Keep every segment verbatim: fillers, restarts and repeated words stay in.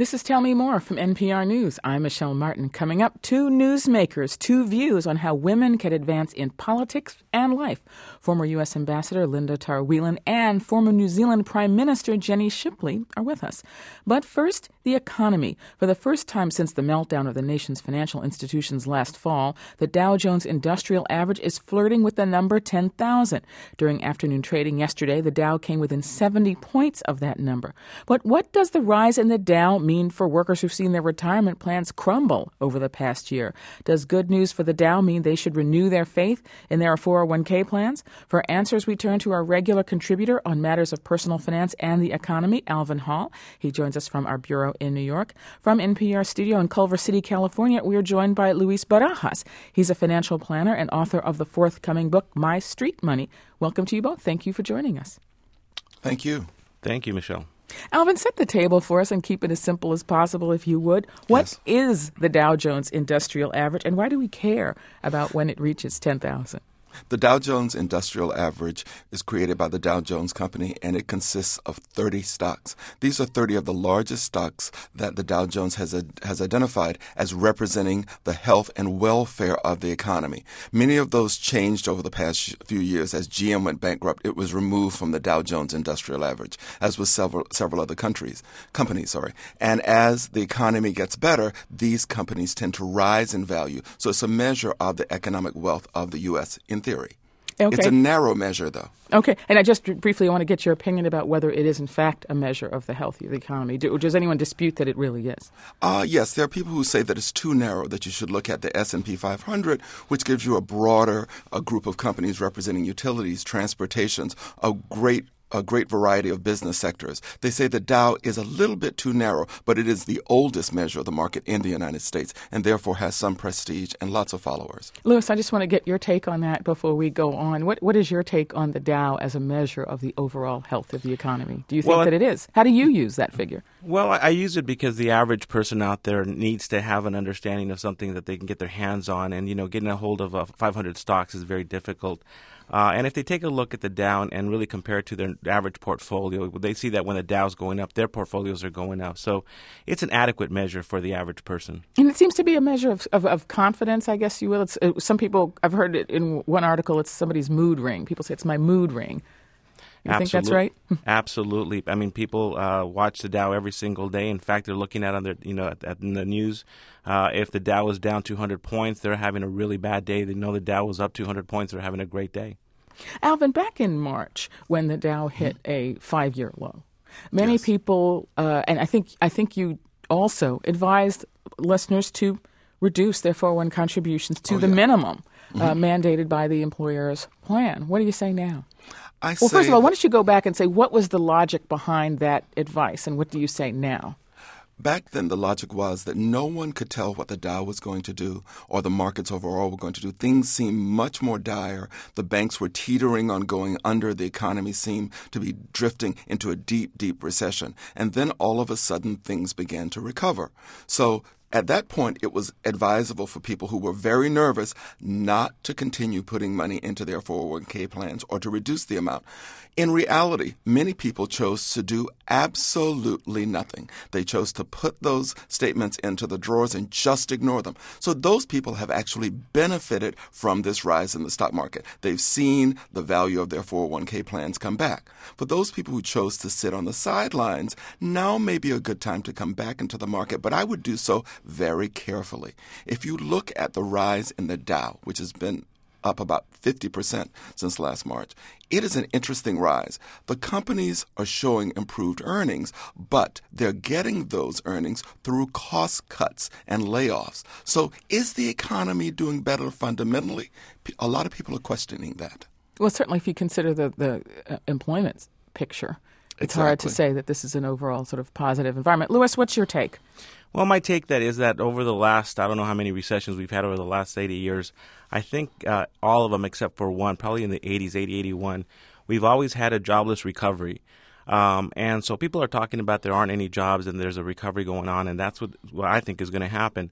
This is Tell Me More from N P R News. I'm Michelle Martin. Coming up, two newsmakers, two views on how women can advance in politics and life. Former U S. Ambassador Linda Tarr-Whelan and former New Zealand Prime Minister Jenny Shipley are with us. But first, the economy. For the first time since the meltdown of the nation's financial institutions last fall, the Dow Jones Industrial Average is flirting with the number ten thousand. During afternoon trading yesterday, the Dow came within seventy points of that number. But what does the rise in the Dow mean for workers who've seen their retirement plans crumble over the past year? Does good news for the Dow mean they should renew their faith in their four oh one k plans? For answers, we turn to our regular contributor on matters of personal finance and the economy, Alvin Hall. He joins us from our bureau in New York. From N P R studio in Culver City, California, we are joined by Luis Barajas. He's a financial planner and author of the forthcoming book, My Street Money. Welcome to you both. Thank you for joining us. Thank you. Thank you, Michelle. Alvin, set the table for us and keep it as simple as possible, if you would. What Yes. is the Dow Jones Industrial Average, and why do we care about when it reaches ten thousand? The Dow Jones Industrial Average is created by the Dow Jones Company, and it consists of thirty stocks. These are thirty of the largest stocks that the Dow Jones has uh, has identified as representing the health and welfare of the economy. Many of those changed over the past few years. As G M went bankrupt, it was removed from the Dow Jones Industrial Average, as with several several other countries, companies. Sorry. And as the economy gets better, these companies tend to rise in value. So it's a measure of the economic wealth of the U S in theory. Okay. It's a narrow measure, though. Okay. And I just briefly want to get your opinion about whether it is, in fact, a measure of the health of the economy. Do, does anyone dispute that it really is? Uh, yes, there are people who say that it's too narrow, that you should look at the S and P five hundred, which gives you a broader a group of companies representing utilities, transportations, a great a great variety of business sectors. They say the Dow is a little bit too narrow, but it is the oldest measure of the market in the United States and therefore has some prestige and lots of followers. Louis, I just want to get your take on that before we go on. What What is your take on the Dow as a measure of the overall health of the economy? Do you think Well, that it is? How do you use that figure? Well, I, I use it because the average person out there needs to have an understanding of something that they can get their hands on. And, you know, getting a hold of uh, five hundred stocks is very difficult. Uh, and if they take a look at the Dow and really compare it to their average portfolio, they see that when the Dow's going up, their portfolios are going up. So it's an adequate measure for the average person. And it seems to be a measure of, of, of confidence, I guess you will. It's, uh, some people, I've heard it in one article, it's somebody's mood ring. People say it's my mood ring. You think that's right? Absolutely. I mean, people uh, watch the Dow every single day. In fact, they're looking at on their, you know, at, at in the news. Uh, if the Dow is down two hundred points, they're having a really bad day. They know the Dow was up two hundred points. They're having a great day. Alvin, back in March, when the Dow hit a five-year low, many Yes. people, uh, and I think I think you also advised listeners to reduce their four oh one contributions to Oh, the yeah. minimum uh, mandated by the employer's plan. What do you say now? I Well, say first of all, why don't you go back and say what was the logic behind that advice, and what do you say now? Back then, the logic was that no one could tell what the Dow was going to do or the markets overall were going to do. Things seemed much more dire. The banks were teetering on going under. The economy seemed to be drifting into a deep, deep recession. And then all of a sudden, things began to recover. So at that point, it was advisable for people who were very nervous not to continue putting money into their four oh one k plans or to reduce the amount. In reality, many people chose to do absolutely nothing. They chose to put those statements into the drawers and just ignore them. So those people have actually benefited from this rise in the stock market. They've seen the value of their four oh one k plans come back. For those people who chose to sit on the sidelines, now may be a good time to come back into the market, but I would do so very carefully. If you look at the rise in the Dow, which has been up about fifty percent since last March. It is an interesting rise. The companies are showing improved earnings, but they're getting those earnings through cost cuts and layoffs. So is the economy doing better fundamentally? A lot of people are questioning that. Well, certainly if you consider the, the uh, employment picture, it's hard to Exactly. say that this is an overall sort of positive environment. Louis, what's your take? Well, my take that is that over the last, I don't know how many recessions we've had over the last eighty years, I think uh, all of them except for one, probably in the eighties, eighty, eighty-one, we've always had a jobless recovery. Um, and so people are talking about there aren't any jobs and there's a recovery going on, and that's what, what I think is going to happen.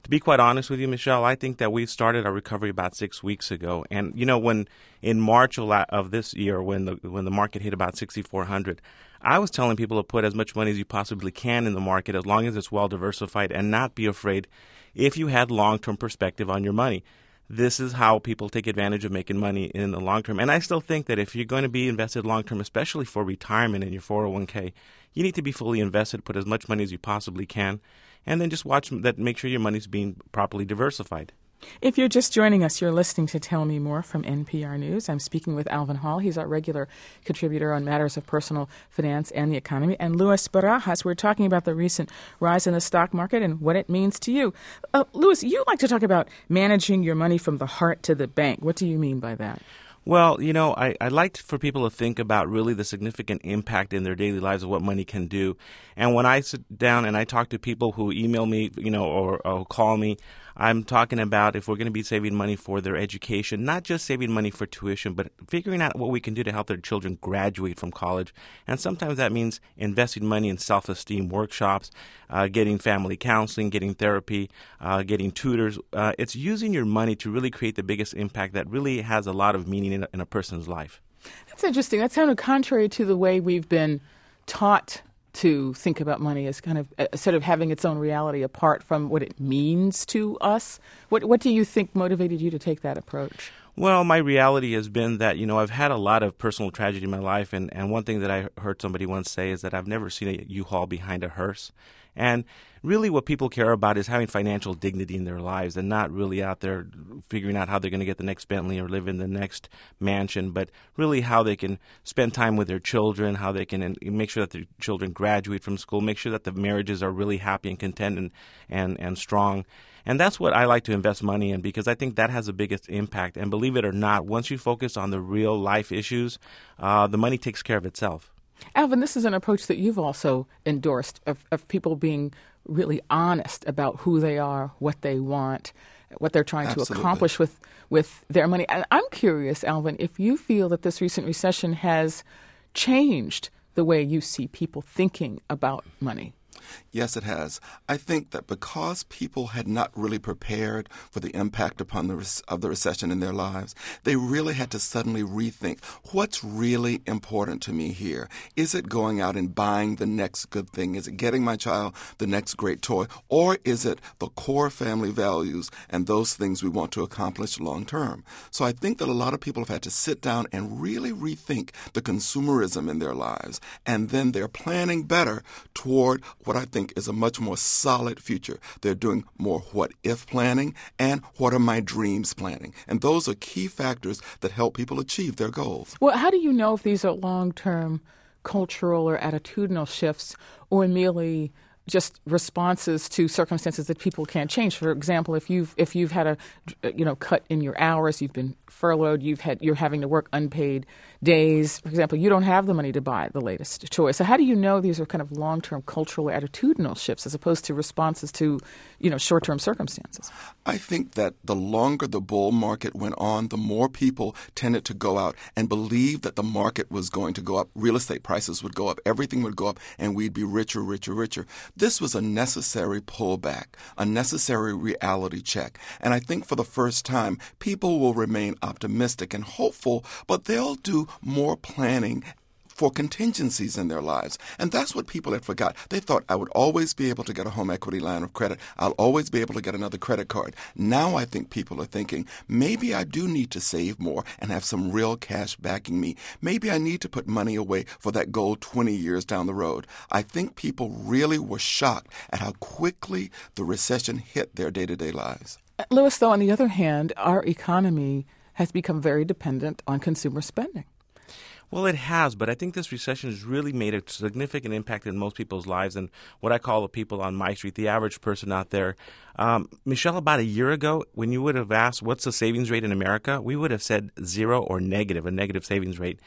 To be quite honest with you, Michelle, I think that we've started our recovery about six weeks ago. And, you know, when in March of this year, when the when the market hit about sixty-four hundred, I was telling people to put as much money as you possibly can in the market as long as it's well diversified and not be afraid if you had long-term perspective on your money. This is how people take advantage of making money in the long term. And I still think that if you're going to be invested long term, especially for retirement in your four oh one k, you need to be fully invested, put as much money as you possibly can, and then just watch that, make sure your money's being properly diversified. If you're just joining us, you're listening to Tell Me More from N P R News. I'm speaking with Alvin Hall. He's our regular contributor on matters of personal finance and the economy. And Luis Barajas, we're talking about the recent rise in the stock market and what it means to you. Uh, Luis, you like to talk about managing your money from the heart to the bank. What do you mean by that? Well, you know, I, I like for people to think about really the significant impact in their daily lives of what money can do. And when I sit down and I talk to people who email me, you know, or, or call me, I'm talking about if we're going to be saving money for their education, not just saving money for tuition, but figuring out what we can do to help their children graduate from college. And sometimes that means investing money in self-esteem workshops, uh, getting family counseling, getting therapy, uh, getting tutors. Uh, it's using your money to really create the biggest impact that really has a lot of meaning in a, in a person's life. That's interesting. That sounded contrary to the way we've been taught to think about money as kind of uh, sort of having its own reality apart from what it means to us. What what do you think motivated you to take that approach? Well, my reality has been that, you know, I've had a lot of personal tragedy in my life. And, and one thing that I heard somebody once say is that I've never seen a U-Haul behind a hearse. And really what people care about is having financial dignity in their lives and not really out there figuring out how they're going to get the next Bentley or live in the next mansion, but really how they can spend time with their children, how they can make sure that their children graduate from school, make sure that the marriages are really happy and content and, and, and strong. And that's what I like to invest money in because I think that has the biggest impact. And believe it or not, once you focus on the real life issues, uh, the money takes care of itself. Alvin, this is an approach that you've also endorsed of, of people being really honest about who they are, what they want, what they're trying Absolutely. to accomplish with, with their money. And I'm curious, Alvin, if you feel that this recent recession has changed the way you see people thinking about money. Yes, it has. I think that because people had not really prepared for the impact upon the res- of the recession in their lives, they really had to suddenly rethink what's really important to me here. Is it going out and buying the next good thing? Is it getting my child the next great toy? Or is it the core family values and those things we want to accomplish long term? So I think that a lot of people have had to sit down and really rethink the consumerism in their lives. And then they're planning better toward what I think is a much more solid future. They're doing more what-if planning and what are my dreams planning. And those are key factors that help people achieve their goals. Well, how do you know if these are long-term cultural or attitudinal shifts or merely just responses to circumstances that people can't change? For example, if you've if you've had a you know cut in your hours, you've been furloughed, you've had you're having to work unpaid days. For example, you don't have the money to buy the latest toy. So how do you know these are kind of long-term cultural or attitudinal shifts as opposed to responses to you know short-term circumstances? I think that the longer the bull market went on, the more people tended to go out and believe that the market was going to go up. Real estate prices would go up. Everything would go up, and we'd be richer, richer, richer. This was a necessary pullback, a necessary reality check. And I think for the first time, people will remain optimistic and hopeful, but they'll do more planning for contingencies in their lives. And that's what people had forgot. They thought I would always be able to get a home equity line of credit. I'll always be able to get another credit card. Now I think people are thinking, maybe I do need to save more and have some real cash backing me. Maybe I need to put money away for that goal twenty years down the road. I think people really were shocked at how quickly the recession hit their day-to-day lives. Luis, though, on the other hand, our economy has become very dependent on consumer spending. Well, it has, but I think this recession has really made a significant impact in most people's lives and what I call the people on my street, the average person out there. Um, Michelle, about a year ago, when you would have asked what's the savings rate in America, we would have said zero or negative, a negative savings rate.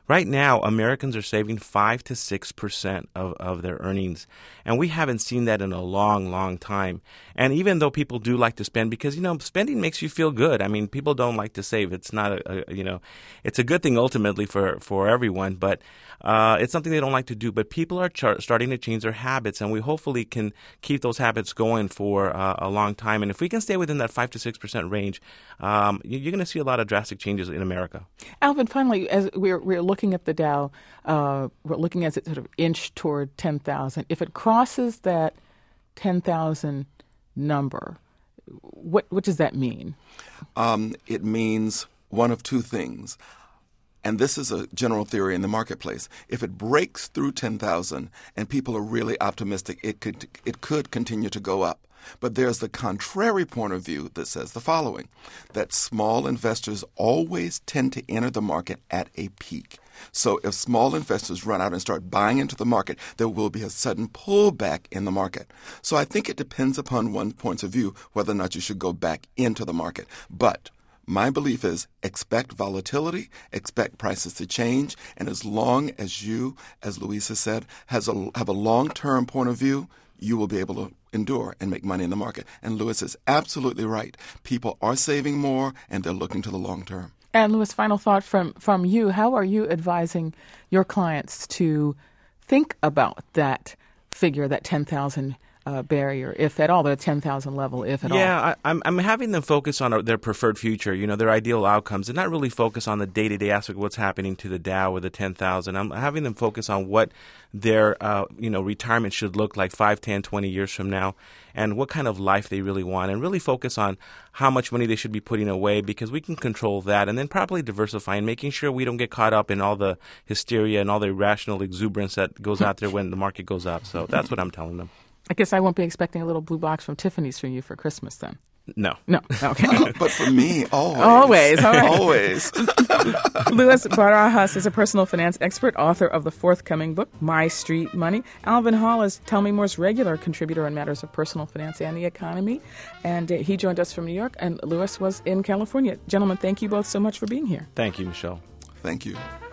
Right now, Americans are saving five to six percent of, of their earnings. And we haven't seen that in a long, long time. And even though people do like to spend, because, you know, spending makes you feel good. I mean, people don't like to save. It's not a, a you know, it's a good thing ultimately for, for everyone, but uh, it's something they don't like to do. But people are char- starting to change their habits, and we hopefully can keep those habits going for uh, a long time. And if we can stay within that five to six percent range, um, you're going to see a lot of drastic changes in America. Alvin, finally, as we're, we're looking at the Dow, uh, we're looking as it sort of inch toward ten thousand. If it crosses that ten thousand number, what what does that mean? Um, it means one of two things. And this is a general theory in the marketplace. If it breaks through ten thousand and people are really optimistic, it could it could continue to go up. But there's the contrary point of view that says the following, that small investors always tend to enter the market at a peak. So if small investors run out and start buying into the market, there will be a sudden pullback in the market. So I think it depends upon one's points of view whether or not you should go back into the market. But my belief is expect volatility, expect prices to change, and as long as you, as Louisa said, has a, have a long-term point of view, you will be able to endure and make money in the market. And Louis is absolutely right. People are saving more, and they're looking to the long term. And Louis, final thought from, from you. How are you advising your clients to think about that figure, that ten thousand Uh, barrier, if at all, the ten thousand level, if at yeah, all? Yeah, I'm I'm having them focus on their preferred future, you know, their ideal outcomes, and not really focus on the day-to-day aspect of what's happening to the Dow or the ten thousand. I'm having them focus on what their, uh, you know, retirement should look like five, ten, twenty years from now, and what kind of life they really want, and really focus on how much money they should be putting away, because we can control that, and then properly diversifying, making sure we don't get caught up in all the hysteria and all the irrational exuberance that goes out there when the market goes up. So that's what I'm telling them. I guess I won't be expecting a little blue box from Tiffany's from you for Christmas then. No. No. Okay. But for me, always. Always. All right. Always. Louis Barajas is a personal finance expert, author of the forthcoming book, My Street Money. Alvin Hall is Tell Me More's regular contributor on matters of personal finance and the economy. And uh, he joined us from New York, and Louis was in California. Gentlemen, thank you both so much for being here. Thank you, Michelle. Thank you.